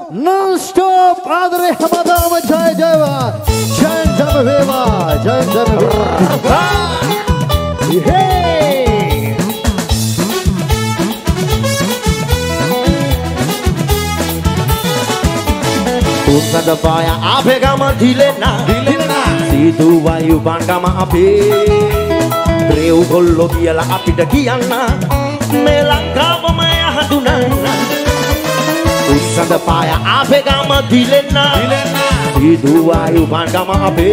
Non-stop ආදරේ හැමදාම ජය ජයවා ජයන්තම වේවා ජයන්තම වේවා Usada paya ape gama dilena Sidu wayu bangama ape Breu gollo giyala apita kiyanna Me lankawa maya hadunanna Usada paya ape gama dilena Sidu wayu bangama ape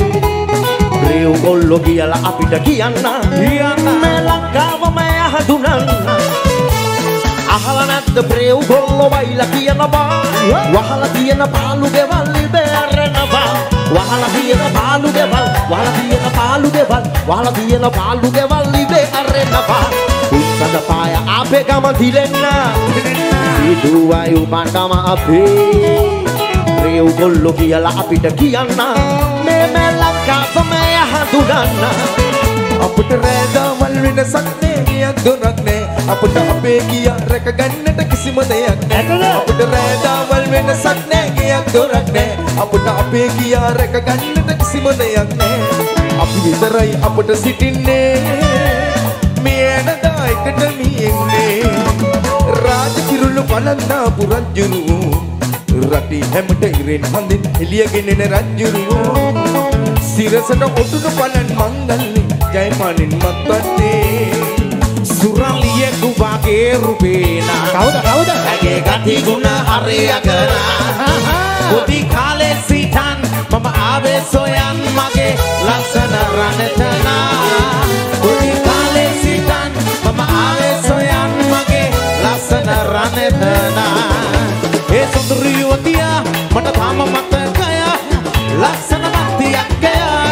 Breu gollo giyala apita kiyanna Me lankawa maya hadunanna Ahala නැද්ද ප්‍රේව් ගොල්ලෝ වයිලා කියනවා වහලා තියෙන පාළු ගෙවල් ඉබේරනවා වහලා තියෙන පාළු ගෙවල් වහලා තියෙන පාළු ගෙවල් වහලා තියෙන පාළු ගෙවල් ඉබේරනවා උස්සද පාය අපේ ගම දිලෙන්න ඉදුවයි උඹටම අපේ ප්‍රේව් ගොල්ලෝ කියලා අපිට කියන්න මේ මලක්කව මේ හඳුනන්න අපිට රැඳවල් වෙනසක් නෑ දොරක් නෑ අපිට අපේ කියා රැක ගන්නට කිසිම දෙයක් නෑ අපිට රැඳවල් වෙනසක් නෑ දොරක් නෑ අපිට අපේ කියා රැක ගන්නට කිසිම දෙයක් නෑ අපි විතරයි අපිට සිටින්නේ මේ නදායකට මියෙන්නේ රාජ කිරුළු බලන්නා පුරජුරු රටි හැමට ඉරෙන් හඳින් එළියගෙන එන රජුරු සිරසට ඔටුනු බලන් මංගල්ලි ජයමානින් මත්වන්නේ සුරලියෙකු වගේ රුපේනා කවුද ඇගේ ගති ගුණ හරියකනා පොඩි කාලේ සිටන් මම ආවේ සොයන් මගේ ලස්සන රණතනා පොඩි කාලේ සිටන් මම ආවේ සොයන් මගේ ලස්සන රණතනා ඒ සුන්දර යුවතියා මට තාම මතකය ලස්සන මැදියක්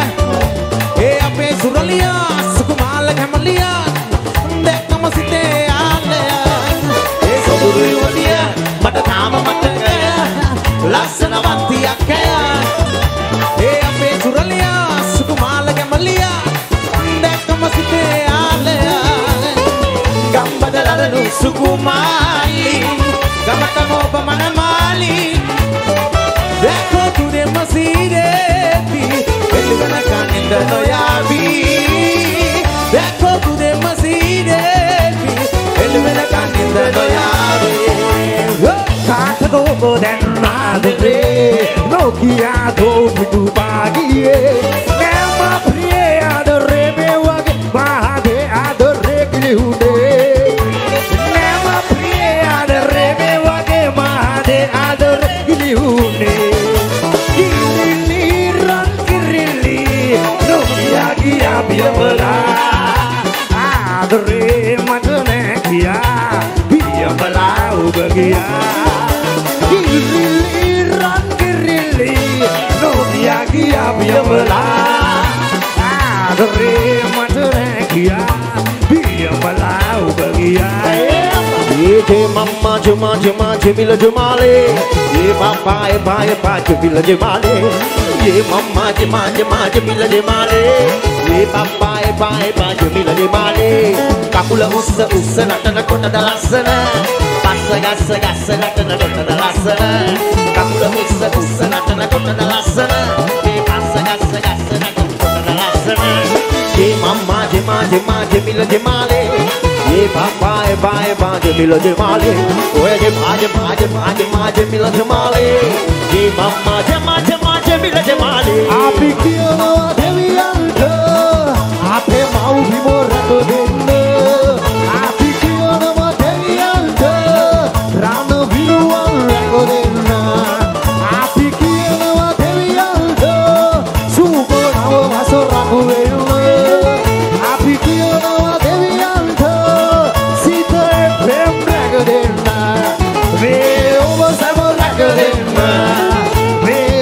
ඒ අපේ සුරලියා සුකුමාල කැමලියා දැක්කම සිතේ ආලය ඒ සොඳුරු යුවතියා මට තාම මතකය ලස්සන මැදියක් ඒ අපේ සුරලියා සුකුමාල කැමලියා දැක්කම සිතේ ආලය ගම්බදලරනු සුකුමාලි ගමට මොබ මනමාලි දැක්කෝ තුදේ මසීරේපි එළුවන කනින්ද නොයාවි දැක්කෝ තුදේ මසීරේපි එළුවන කනින්ද නොයාවි කාටදෝ දැන් මාදේ නොකියා දෝ පිටු පාගියේ නැම ප්‍රියේ ආදරේ මේ වගේ මහදේ ආදරේ කිලිහුනේ නැම ප්‍රියේ ආදරේ මේ වගේ මහදේ ආදරේ කිලිහුනේ Biamala adore matane kiya biamala ubagia kirili no biya kiya biamala adore matane kiya biamala ubagia ye mama juma juma jemila jumale ye papa e pa jemila jumale ye mama juma juma jemila jumale ye papa e pa jemila jumale kakula ussa natana kota dalasana passa gassa natana kota dalasana kakula ussa natana kota dalasana ye passa gassa natana kota dalasana ye mama juma juma jemila jumale ye papa e pa jemila jumale oye je pa jemila jumale ye mama juma jemila jumale api kiyana deviyanta ape mau bimorako denna api kiyana deviyanta rana viruwan rako denna api kiyana deviyanta subonawa vasorako denna api kiyana deviyanta sita prem rako denna ve oba sama rako denna ve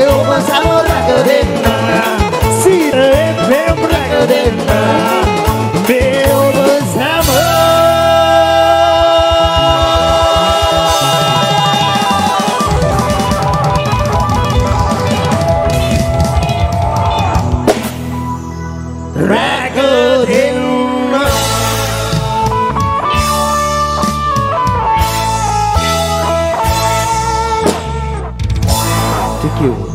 Thank you